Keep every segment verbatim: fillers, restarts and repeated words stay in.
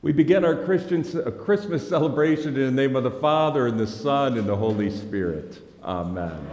We begin our Christian Christmas celebration in the name of the Father, and the Son, and the Holy Spirit. Amen.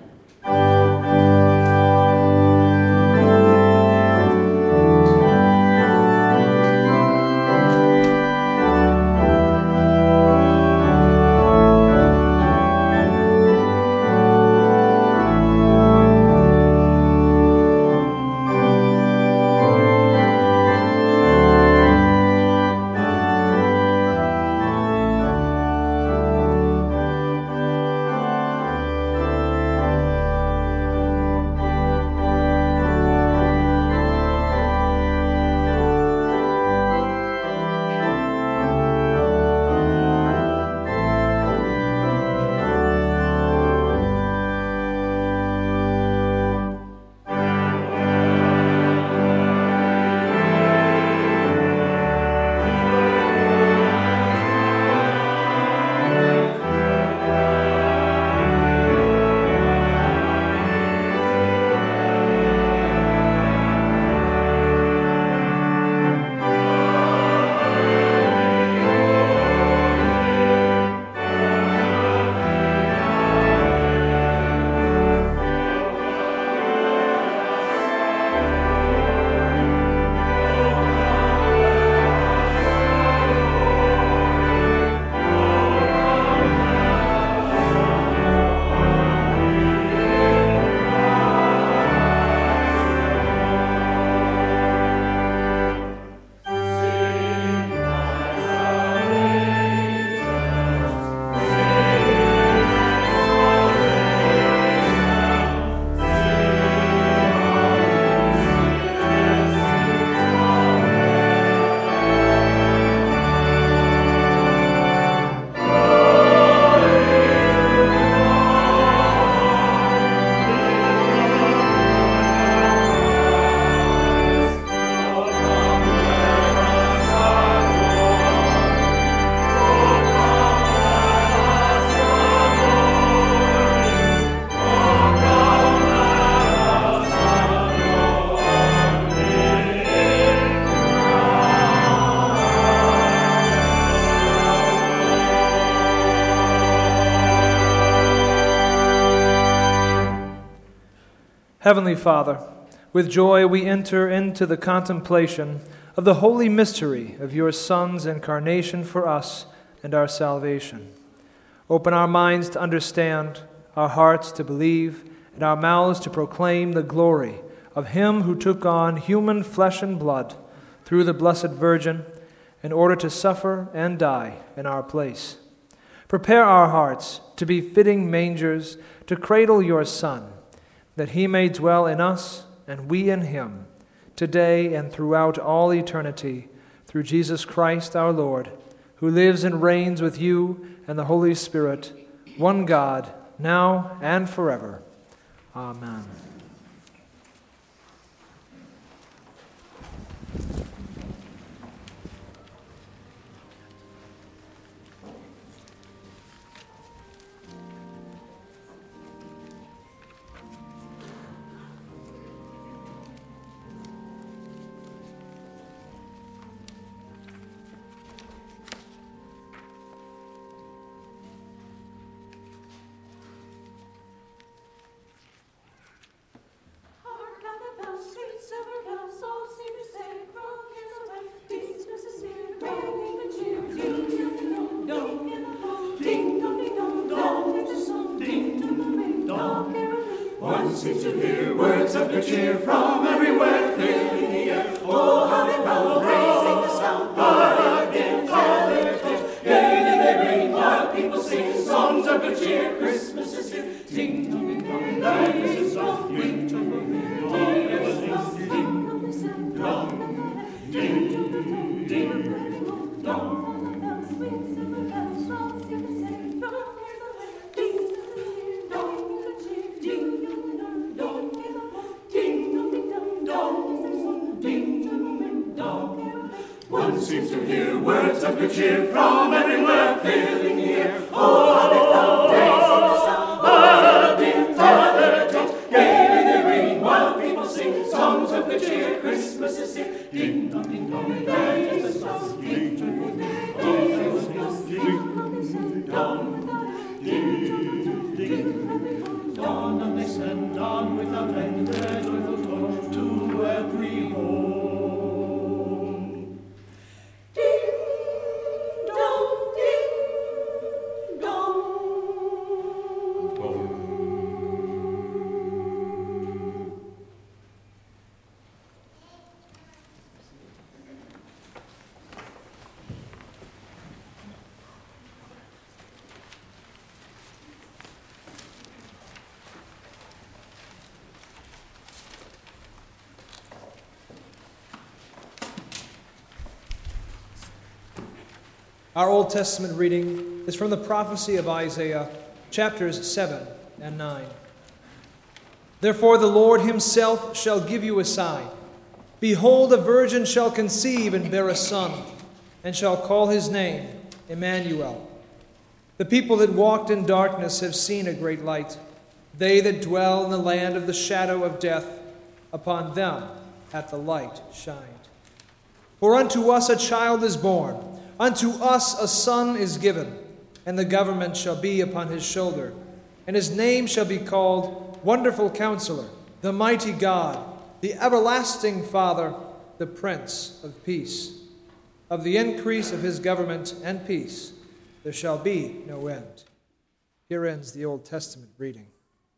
Heavenly Father, with joy we enter into the contemplation of the holy mystery of your Son's incarnation for us and our salvation. Open our minds to understand, our hearts to believe, and our mouths to proclaim the glory of him who took on human flesh and blood through the Blessed Virgin in order to suffer and die in our place. Prepare our hearts to be fitting mangers to cradle your Son, that he may dwell in us and we in him, today and throughout all eternity, through Jesus Christ our Lord, who lives and reigns with you and the Holy Spirit, one God, now and forever. Amen. One seems to hear words of good cheer from everywhere, filling the air. Oh, how they bellow, raising the sound, hard again, tell their tales. Gaily they ring while people sing songs of good cheer. Christmas is here. Ding dong ding dong, that is a song. Ding dong ding dong, ding dong, ding ding dong. One seems to hear words of good cheer from everywhere, filling the air. Oh, how they flow, raising the sound, hard again, tell their tales. Gaily they ring while people sing songs of good cheer. Christmas is here. Ding dong, ding dong, that is the song. Ding dong, ding dong, ding dong, ding ding. Dawn on this and dawn without end, their joyful tone to every home. Ding dong, ding dong. Our Old Testament reading is from the prophecy of Isaiah, chapters seven and nine. Therefore the Lord himself shall give you a sign. Behold, a virgin shall conceive and bear a son, and shall call his name Emmanuel. The people that walked in darkness have seen a great light. They that dwell in the land of the shadow of death, upon them hath the light shined. For unto us a child is born, unto us a son is given, and the government shall be upon his shoulder, and his name shall be called Wonderful Counselor, the Mighty God, the Everlasting Father, the Prince of Peace. Of the increase of his government and peace there shall be no end. Here ends the Old Testament reading.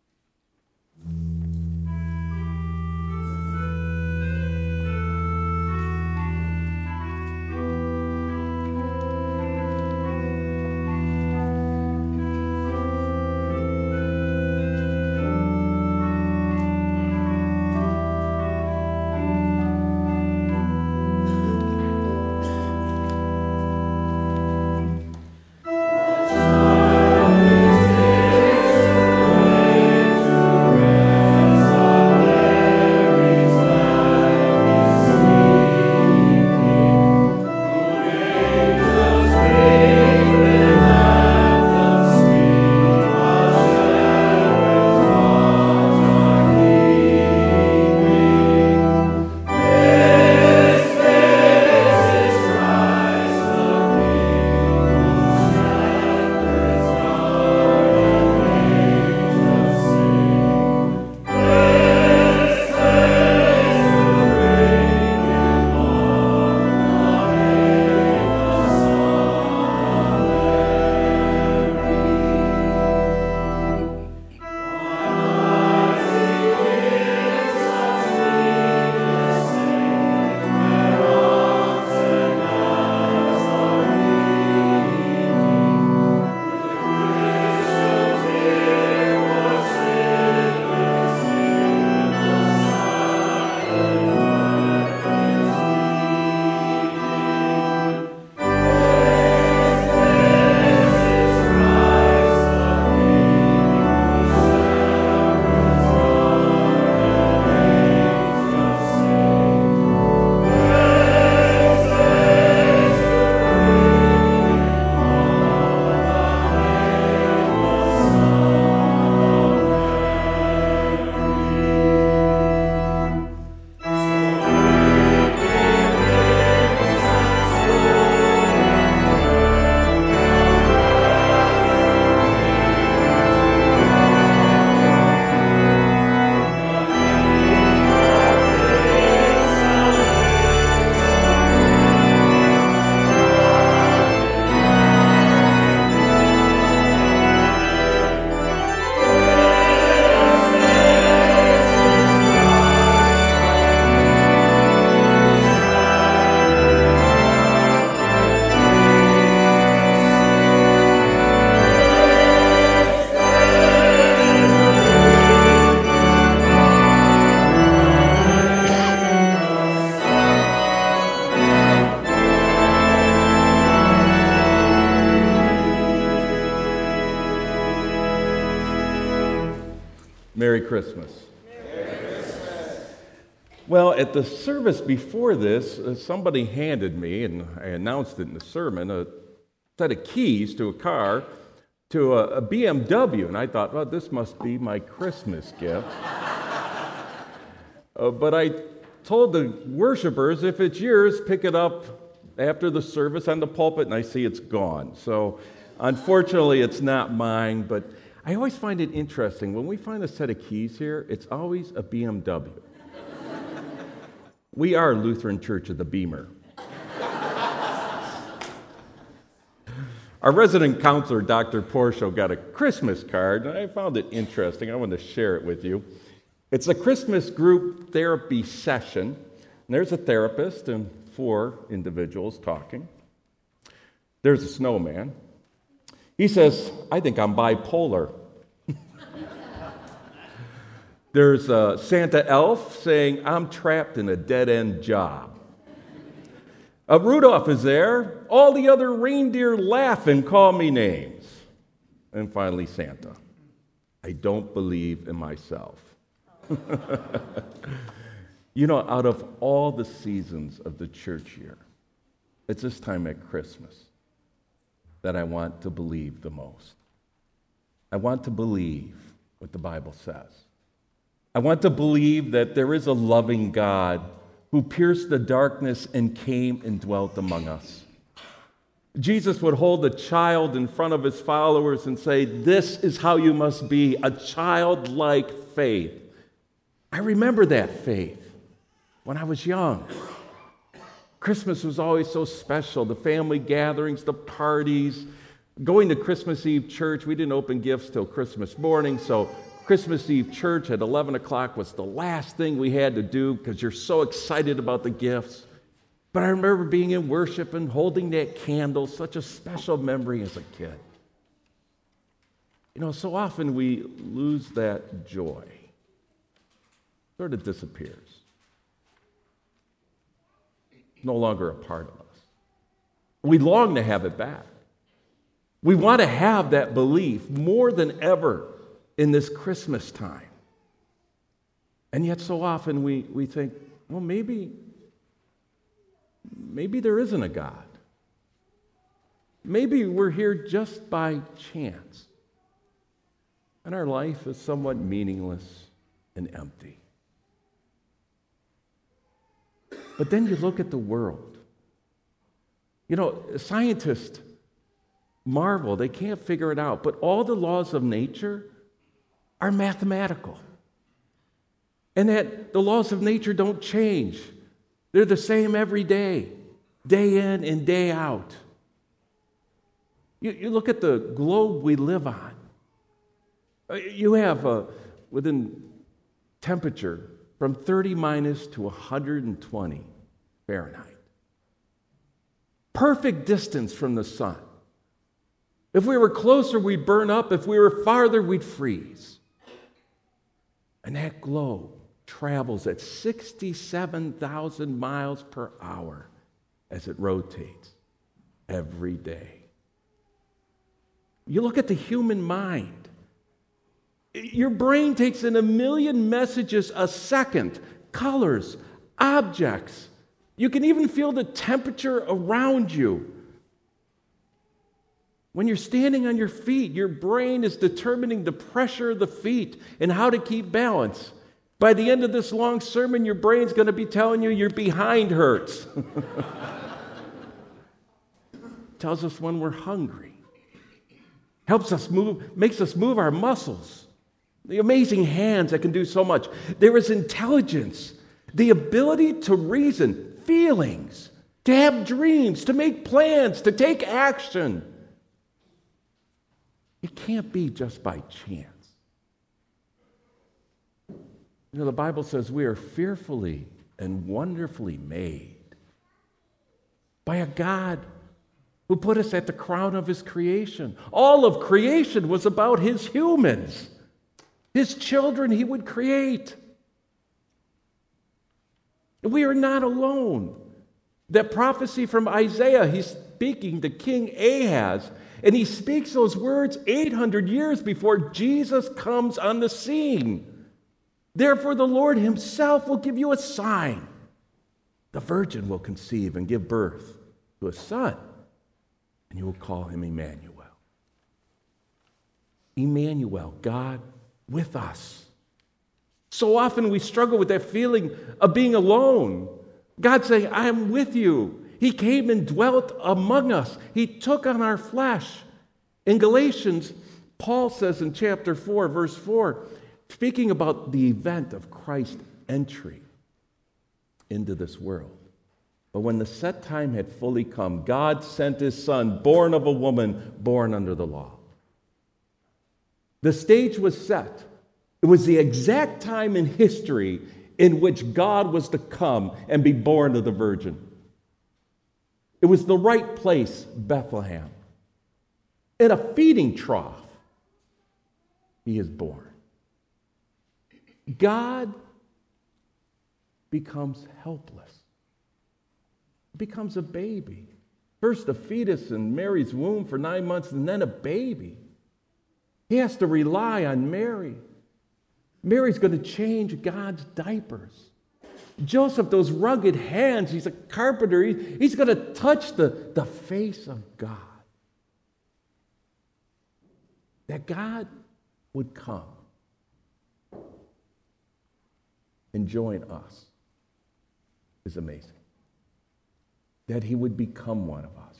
Merry Christmas. Merry Christmas. Well, at the service before this, uh, somebody handed me, and I announced it in the sermon, a set of keys to a car to a, a B M W, and I thought, well, this must be my Christmas gift. Uh, but I told the worshipers, if it's yours, pick it up after the service on the pulpit, and I see it's gone. So unfortunately, it's not mine, but I always find it interesting. When we find a set of keys here, it's always a B M W. We are Lutheran Church of the Beamer. Our resident counselor, Doctor Porcio, got a Christmas card, and I found it interesting. I wanted to share it with you. It's a Christmas group therapy session. And there's a therapist and four individuals talking. There's a snowman. He says, I think I'm bipolar. There's a Santa elf saying, I'm trapped in a dead-end job. Uh, Rudolph is there. All the other reindeer laugh and call me names. And finally, Santa. I don't believe in myself. You know, out of all the seasons of the church year, it's this time at Christmas that I want to believe the most. I want to believe what the Bible says. I want to believe that there is a loving God who pierced the darkness and came and dwelt among us. Jesus would hold a child in front of his followers and say, this is how you must be, a childlike faith. I remember that faith when I was young. Christmas was always so special, the family gatherings, the parties, going to Christmas Eve church. We didn't open gifts till Christmas morning, so Christmas Eve church at eleven o'clock was the last thing we had to do because you're so excited about the gifts. But I remember being in worship and holding that candle, such a special memory as a kid. You know, so often we lose that joy. It sort of disappears. It's no longer a part of us. We long to have it back. We want to have that belief more than ever in this Christmas time. And yet so often we, we think, well, maybe, maybe there isn't a God. Maybe we're here just by chance. And our life is somewhat meaningless and empty. But then you look at the world. You know, scientists marvel, they can't figure it out, but all the laws of nature are mathematical. And that the laws of nature don't change. They're the same every day, day in and day out. You, you look at the globe we live on. You have uh, within temperature from thirty minus to one hundred twenty Fahrenheit. Perfect distance from the sun. If we were closer, we'd burn up. If we were farther, we'd freeze. And that globe travels at sixty-seven thousand miles per hour as it rotates every day. You look at the human mind. Your brain takes in a million messages a second, colors, objects. You can even feel the temperature around you. When you're standing on your feet, your brain is determining the pressure of the feet and how to keep balance. By the end of this long sermon, your brain's going to be telling you your behind hurts. Tells us when we're hungry. Helps us move, makes us move our muscles. The amazing hands that can do so much. There is intelligence, the ability to reason, feelings, to have dreams, to make plans, to take action. It can't be just by chance. You know, the Bible says we are fearfully and wonderfully made by a God who put us at the crown of his creation. All of creation was about his humans, his children he would create. We are not alone. That prophecy from Isaiah, he's speaking to King Ahaz, and he speaks those words eight hundred years before Jesus comes on the scene. Therefore, the Lord himself will give you a sign. The virgin will conceive and give birth to a son, and you will call him Emmanuel. Emmanuel, God with us. So often we struggle with that feeling of being alone. God saying, I am with you. He came and dwelt among us. He took on our flesh. In Galatians, Paul says in chapter four, verse four, speaking about the event of Christ's entry into this world. But when the set time had fully come, God sent his Son, born of a woman, born under the law. The stage was set. It was the exact time in history in which God was to come and be born of the Virgin. It was the right place, Bethlehem. In a feeding trough, he is born. God becomes helpless. Becomes a baby. First a fetus in Mary's womb for nine months and then a baby. He has to rely on Mary. Mary's going to change God's diapers. Joseph, those rugged hands, he's a carpenter. He, he's going to touch the, the face of God. That God would come and join us is amazing. That he would become one of us.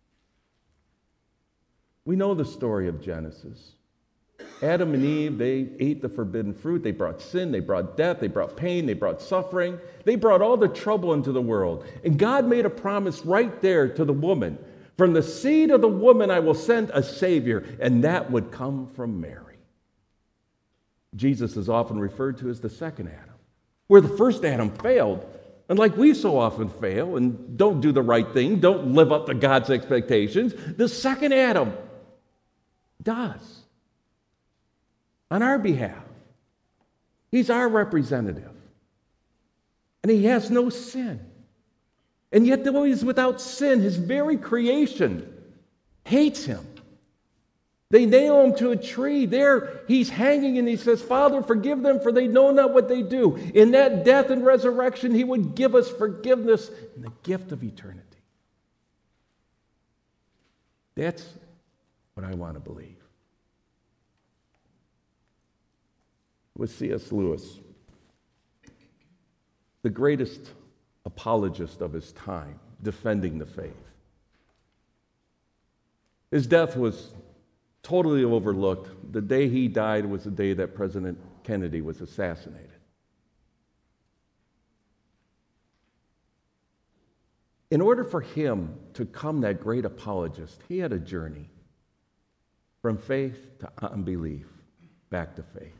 We know the story of Genesis. Adam and Eve, they ate the forbidden fruit. They brought sin, they brought death, they brought pain, they brought suffering. They brought all the trouble into the world. And God made a promise right there to the woman. From the seed of the woman I will send a Savior, and that would come from Mary. Jesus is often referred to as the second Adam, where the first Adam failed. And like we so often fail and don't do the right thing, don't live up to God's expectations, the second Adam does. On our behalf. He's our representative. And he has no sin. And yet, though he's without sin, his very creation hates him. They nail him to a tree. There, he's hanging and he says, Father, forgive them, for they know not what they do. In that death and resurrection, he would give us forgiveness and the gift of eternity. That's what I want to believe. Was C S Lewis, the greatest apologist of his time, defending the faith. His death was totally overlooked. The day he died was the day that President Kennedy was assassinated. In order for him to become that great apologist, he had a journey from faith to unbelief, back to faith.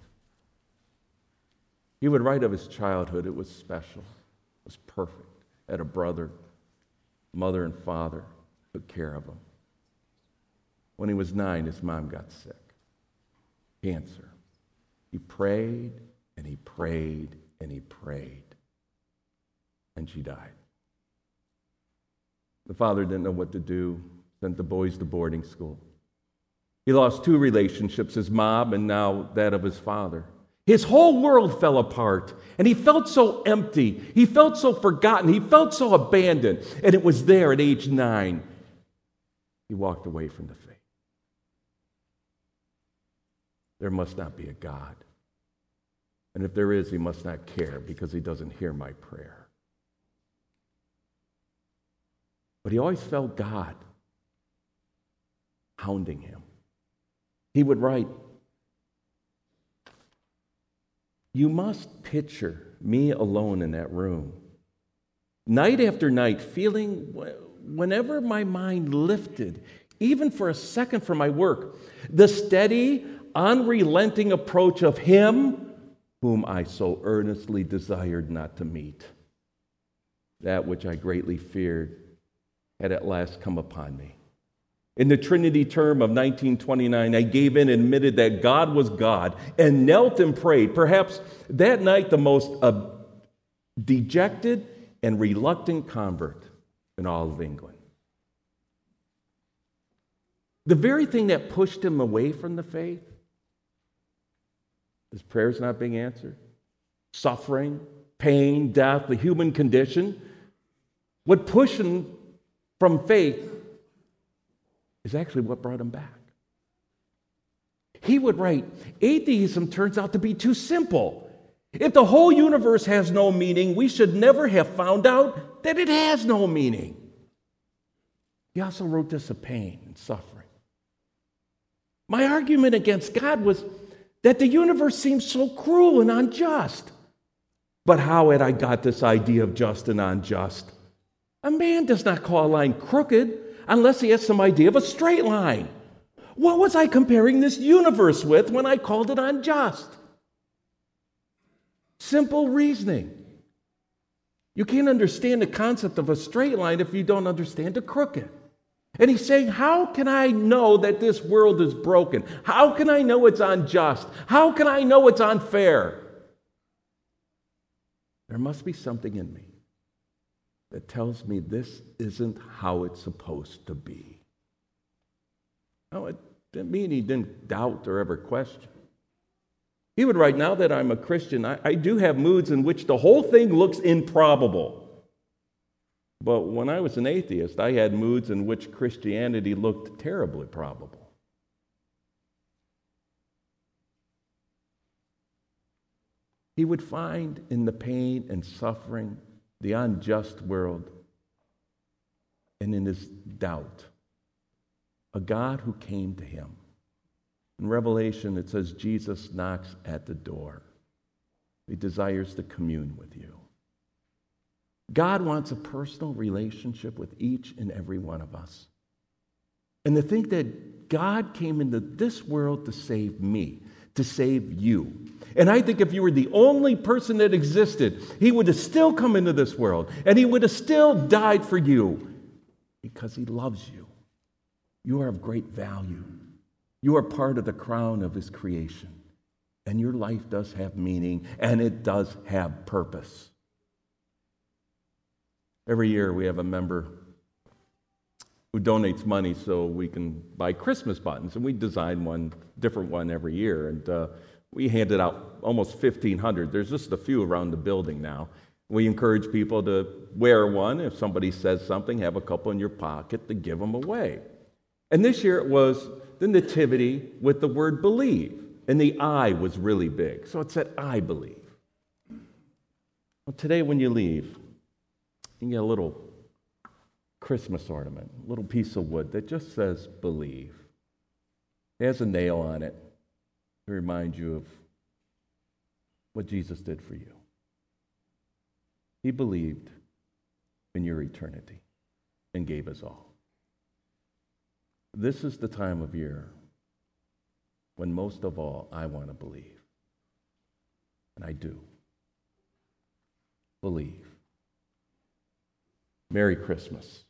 He would write of his childhood. It was special. It was perfect. Had a brother, mother and father took care of him. When he was nine, his mom got sick. Cancer. He prayed and he prayed and he prayed. And she died. The father didn't know what to do, sent the boys to boarding school. He lost two relationships, his mom and now that of his father. His whole world fell apart, and he felt so empty. He felt so forgotten. He felt so abandoned. And it was there at age nine, he walked away from the faith. There must not be a God. And if there is, he must not care because he doesn't hear my prayer. But he always felt God hounding him. He would write, you must picture me alone in that room, night after night, feeling whenever my mind lifted, even for a second from my work, the steady, unrelenting approach of him whom I so earnestly desired not to meet. That which I greatly feared had at last come upon me. In the Trinity term of nineteen twenty-nine, I gave in and admitted that God was God and knelt and prayed. Perhaps that night the most uh, dejected and reluctant convert in all of England. The very thing that pushed him away from the faith, his prayers not being answered, suffering, pain, death, the human condition, what pushed him from faith is actually what brought him back. He would write, atheism turns out to be too simple. If the whole universe has no meaning, we should never have found out that it has no meaning. He also wrote this of pain and suffering. My argument against God was that the universe seems so cruel and unjust. But how had I got this idea of just and unjust? A man does not call a line crooked unless he has some idea of a straight line. What was I comparing this universe with when I called it unjust? Simple reasoning. You can't understand the concept of a straight line if you don't understand a crooked. And he's saying, how can I know that this world is broken? How can I know it's unjust? How can I know it's unfair? There must be something in me that tells me this isn't how it's supposed to be. No, it didn't mean he didn't doubt or ever question. He would write, now that I'm a Christian, I, I do have moods in which the whole thing looks improbable. But when I was an atheist, I had moods in which Christianity looked terribly probable. He would find in the pain and suffering, the unjust world, and in his doubt, a God who came to him. In Revelation, it says Jesus knocks at the door. He desires to commune with you. God wants a personal relationship with each and every one of us. And to think that God came into this world to save me, to save you. And I think if you were the only person that existed, he would have still come into this world, and he would have still died for you because he loves you. You are of great value. You are part of the crown of his creation. And your life does have meaning, and it does have purpose. Every year we have a member who donates money so we can buy Christmas buttons, and we design one, different one every year. And uh, we handed out almost fifteen hundred. There's just a few around the building now. We encourage people to wear one. If somebody says something, have a couple in your pocket to give them away. And this year it was the nativity with the word believe. And the I was really big. So it said, I believe. Well, today when you leave, you can get a little Christmas ornament, a little piece of wood that just says believe. It has a nail on it to remind you of what Jesus did for you. He believed in your eternity and gave us all. This is the time of year when most of all I want to believe. And I do. Believe. Merry Christmas.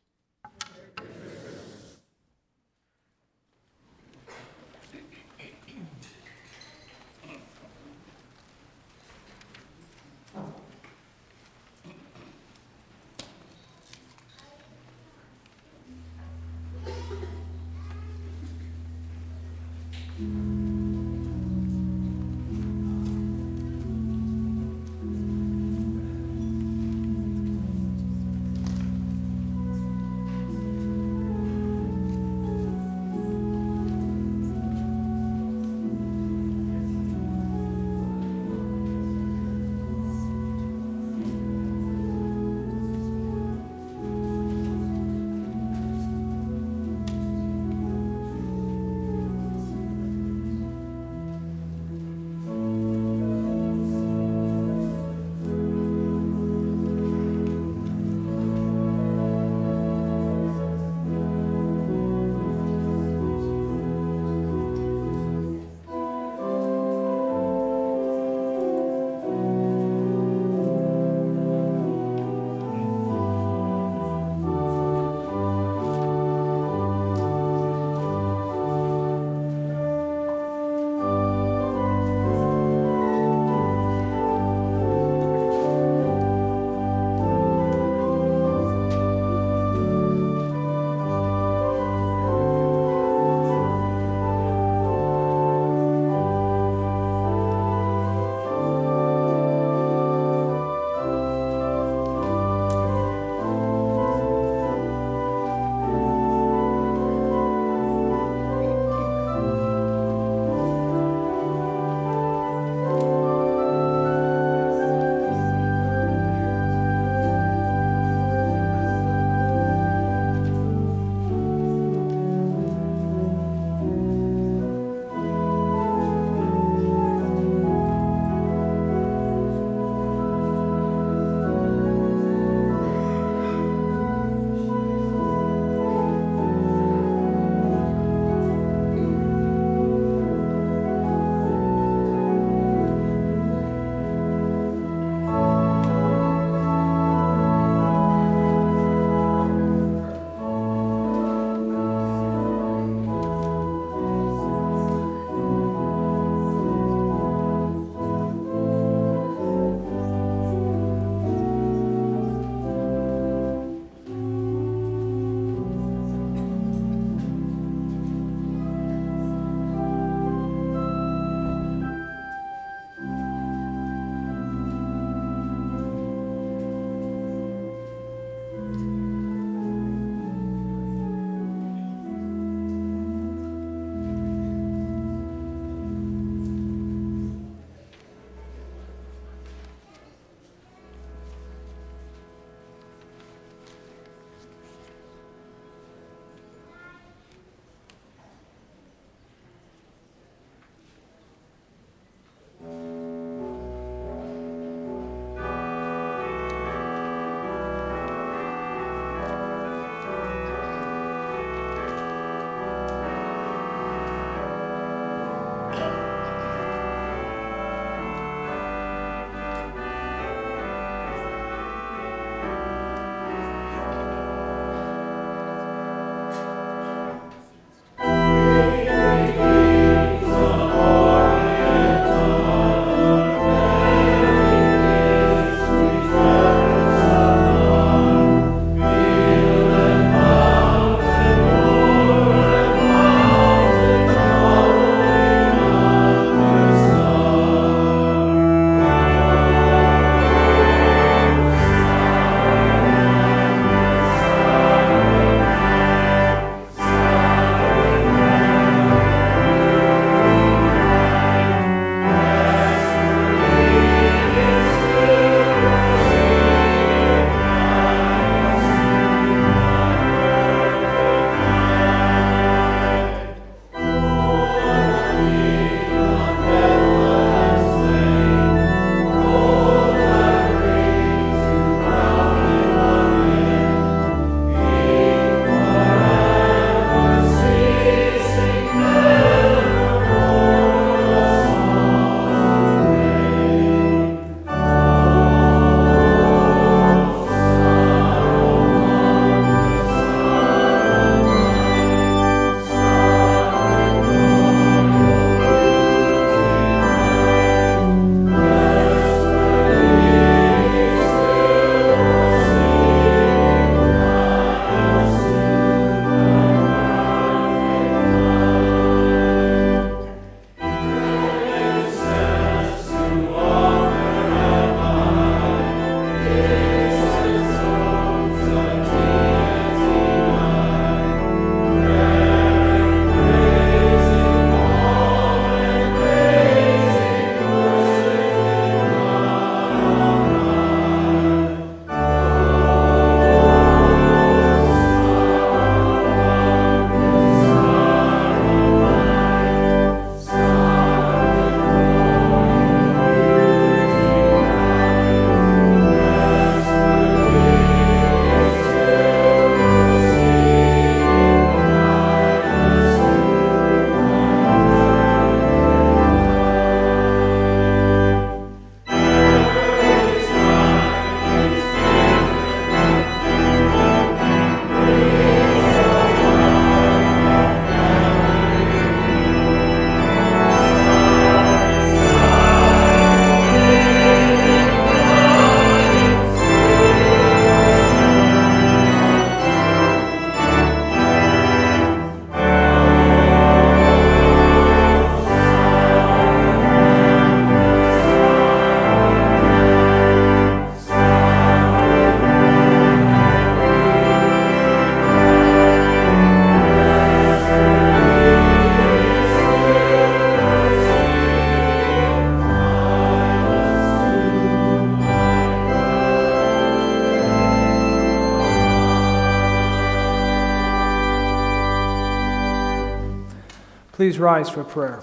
Please rise for prayer.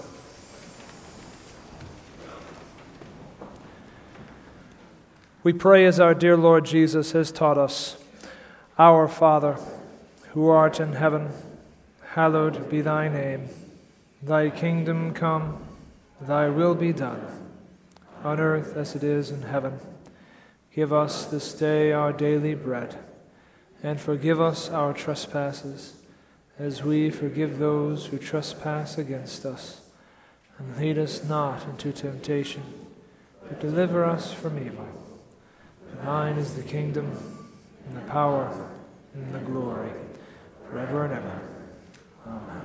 We pray as our dear Lord Jesus has taught us. Our Father, who art in heaven, hallowed be thy name. Thy kingdom come, thy will be done, on earth as it is in heaven. Give us this day our daily bread, and forgive us our trespasses, as we forgive those who trespass against us. And lead us not into temptation, but deliver us from evil. For thine is the kingdom, and the power, and the glory, forever and ever. Amen.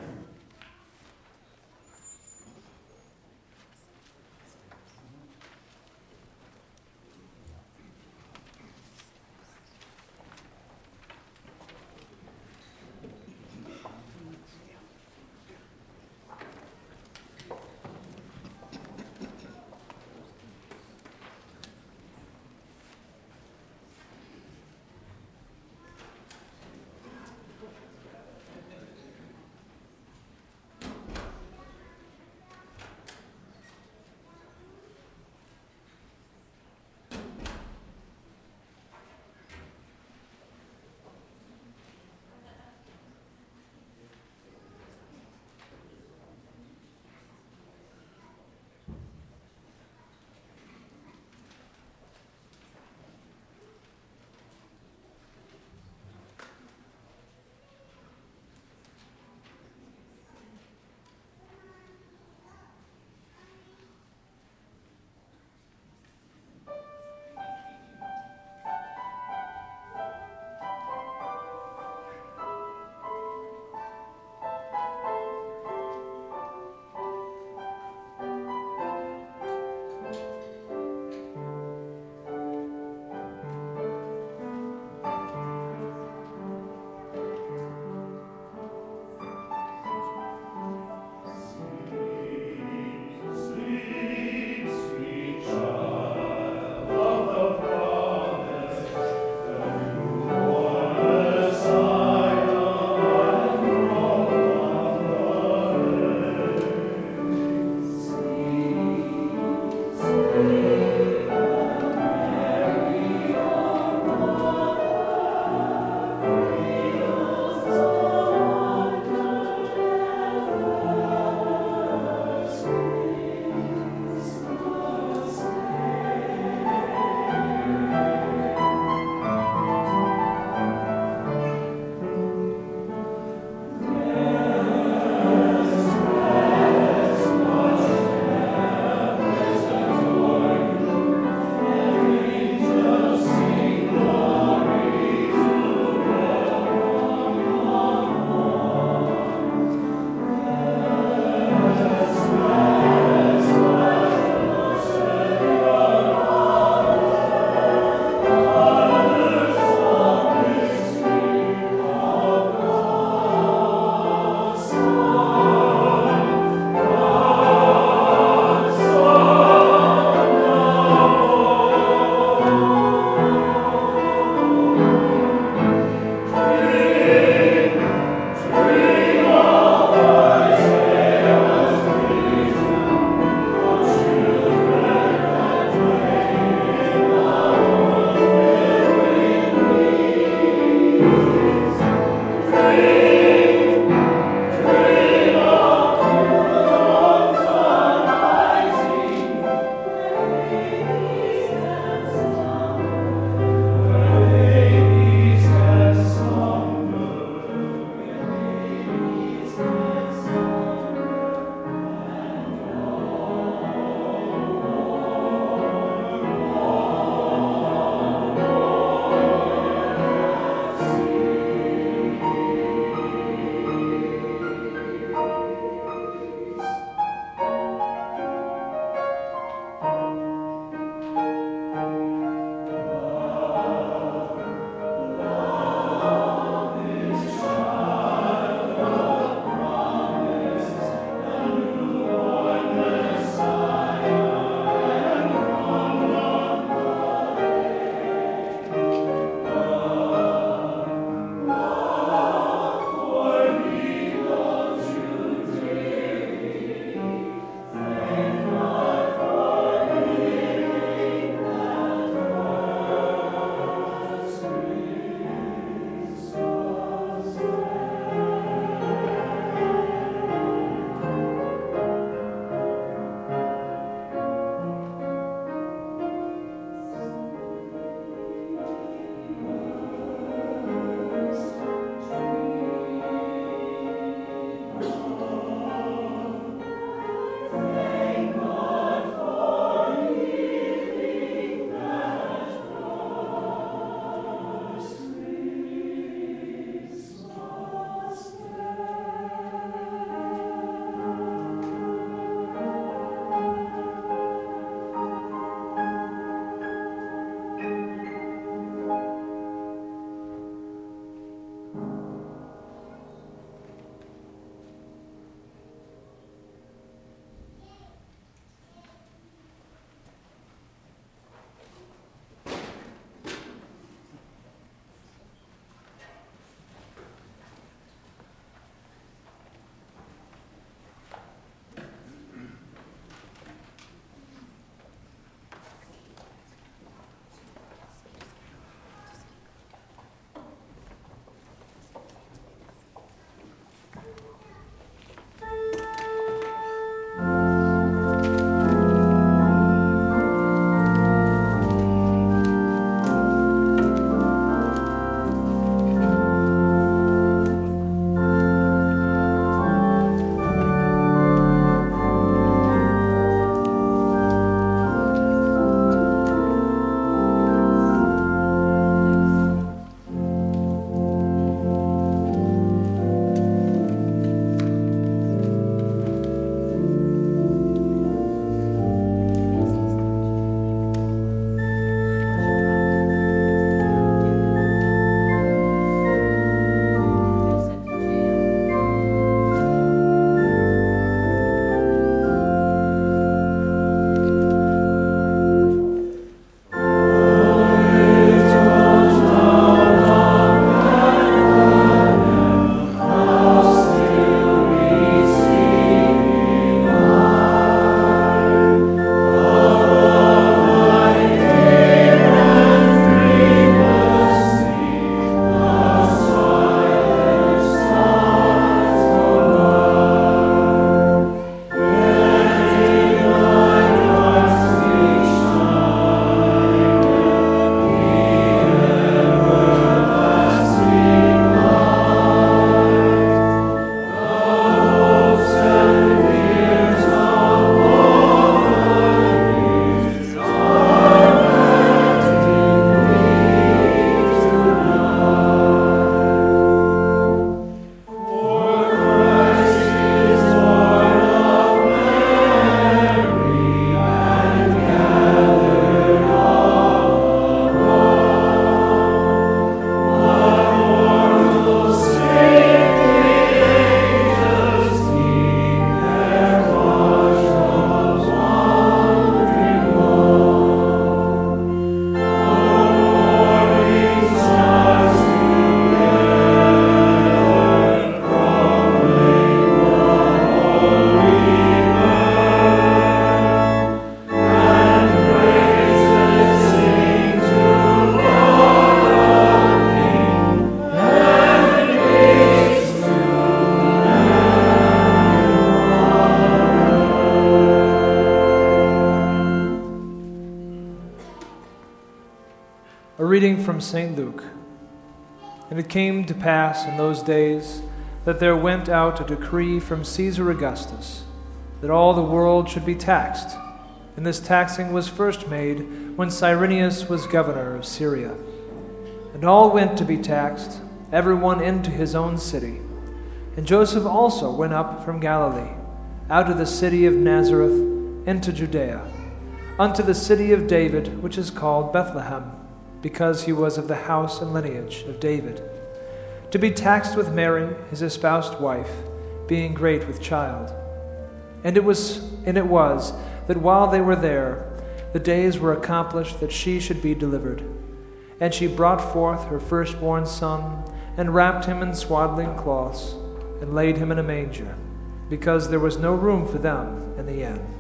A reading from Saint Luke. And it came to pass in those days that there went out a decree from Caesar Augustus that all the world should be taxed. And this taxing was first made when Cyrenius was governor of Syria. And all went to be taxed, every one into his own city. And Joseph also went up from Galilee, out of the city of Nazareth, into Judea, unto the city of David, which is called Bethlehem, because he was of the house and lineage of David, to be taxed with Mary, his espoused wife, being great with child. And it was, and it was that while they were there, the days were accomplished that she should be delivered. And she brought forth her firstborn son, and wrapped him in swaddling cloths, and laid him in a manger, because there was no room for them in the inn.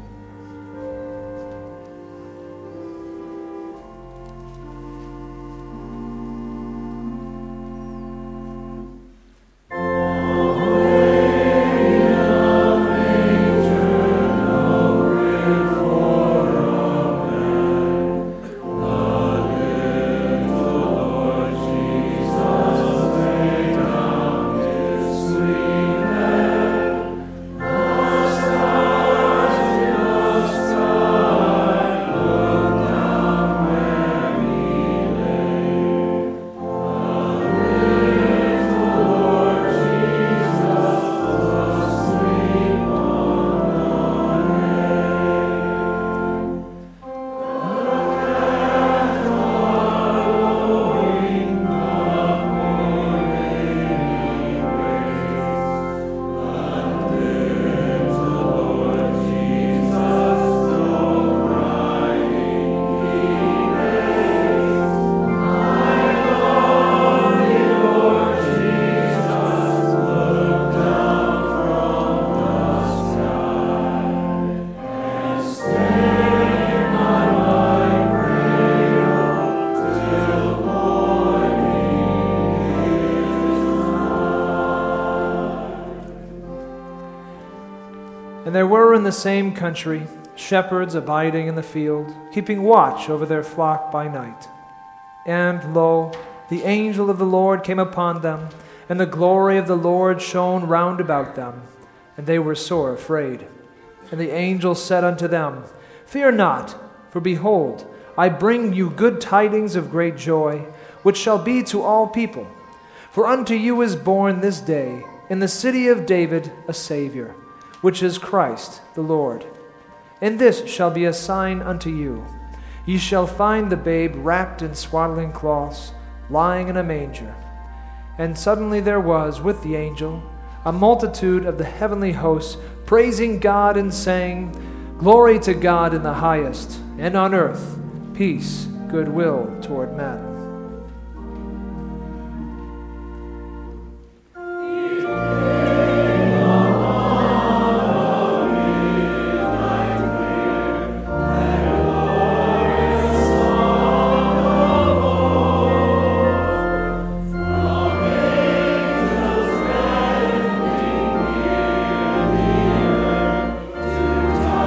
And there were in the same country shepherds abiding in the field, keeping watch over their flock by night. And lo, the angel of the Lord came upon them, and the glory of the Lord shone round about them, and they were sore afraid. And the angel said unto them, Fear not, for behold, I bring you good tidings of great joy, which shall be to all people. For unto you is born this day in the city of David a Savior, which is Christ the Lord. And this shall be a sign unto you. Ye shall find the babe wrapped in swaddling cloths, lying in a manger. And suddenly there was with the angel a multitude of the heavenly hosts, praising God and saying, Glory to God in the highest, and on earth peace, goodwill toward men.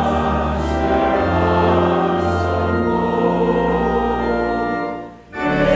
Amen.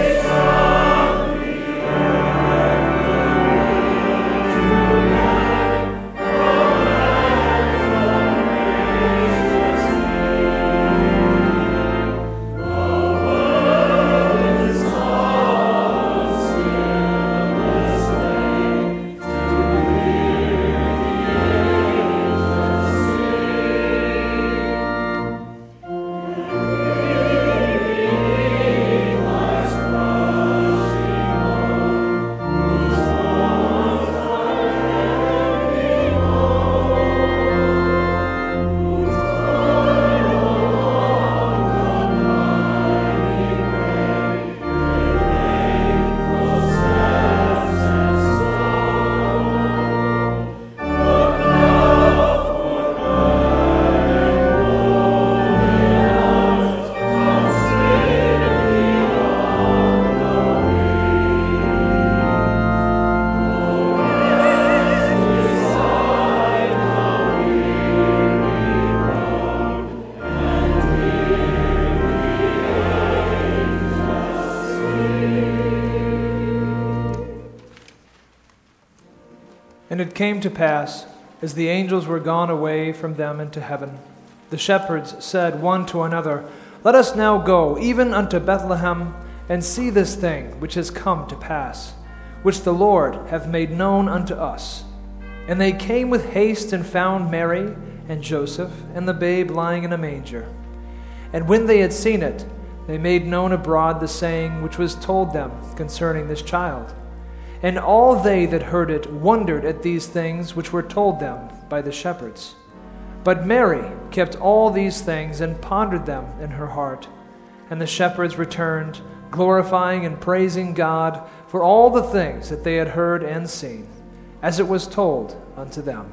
And it came to pass, as the angels were gone away from them into heaven, the shepherds said one to another, Let us now go, even unto Bethlehem, and see this thing which has come to pass, which the Lord hath made known unto us. And they came with haste and found Mary and Joseph and the babe lying in a manger. And when they had seen it, they made known abroad the saying which was told them concerning this child. And all they that heard it wondered at these things which were told them by the shepherds. But Mary kept all these things and pondered them in her heart. And the shepherds returned, glorifying and praising God for all the things that they had heard and seen, as it was told unto them.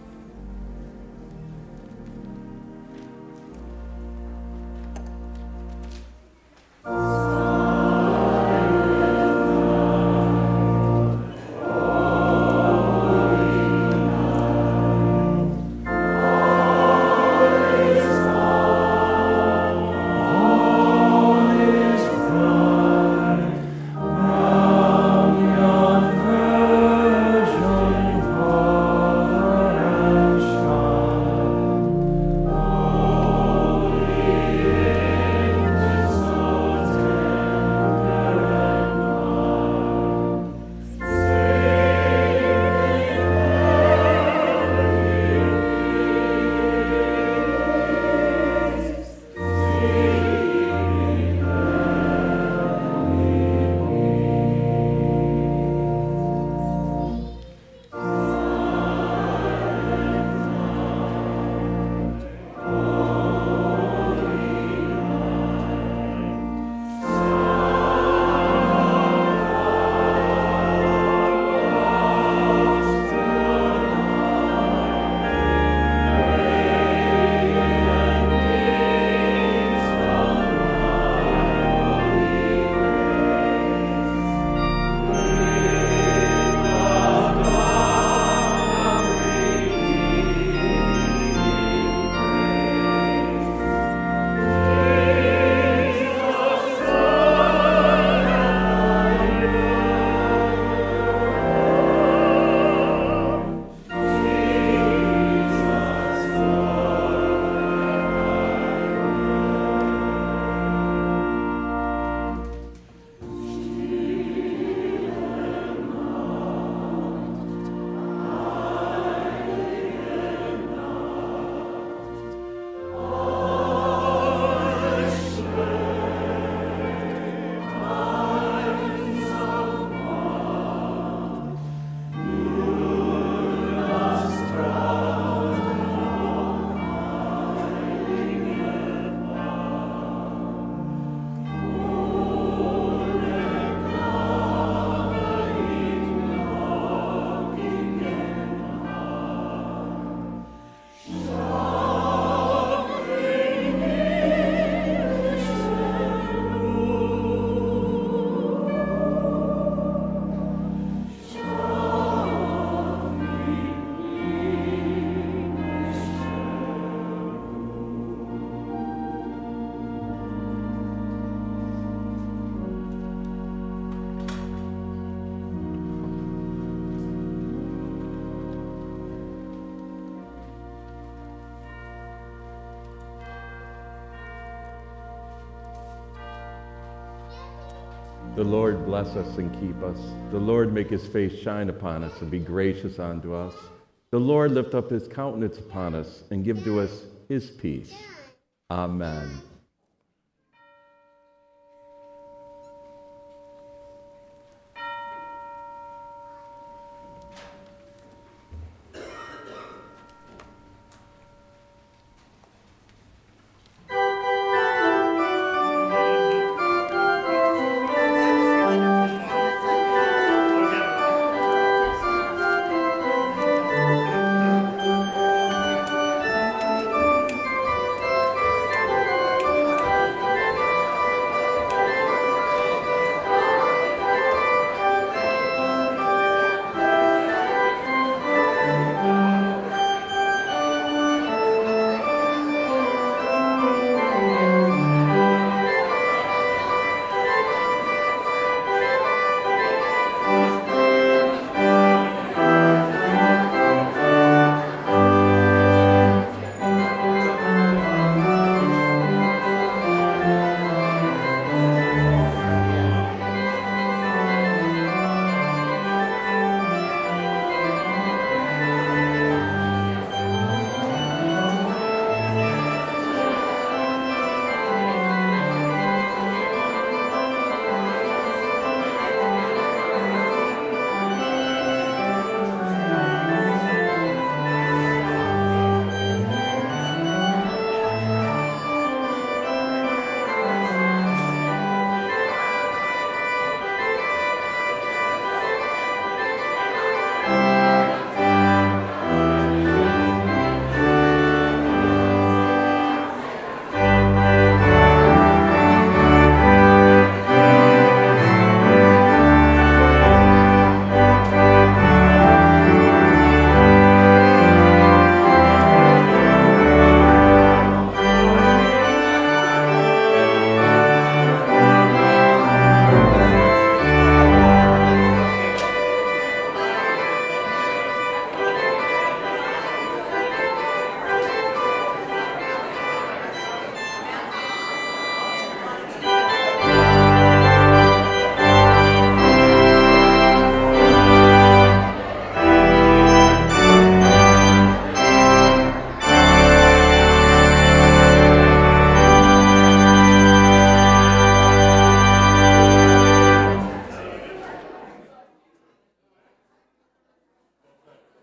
The Lord bless us and keep us. The Lord make his face shine upon us and be gracious unto us. The Lord lift up his countenance upon us and give to us his peace. Amen.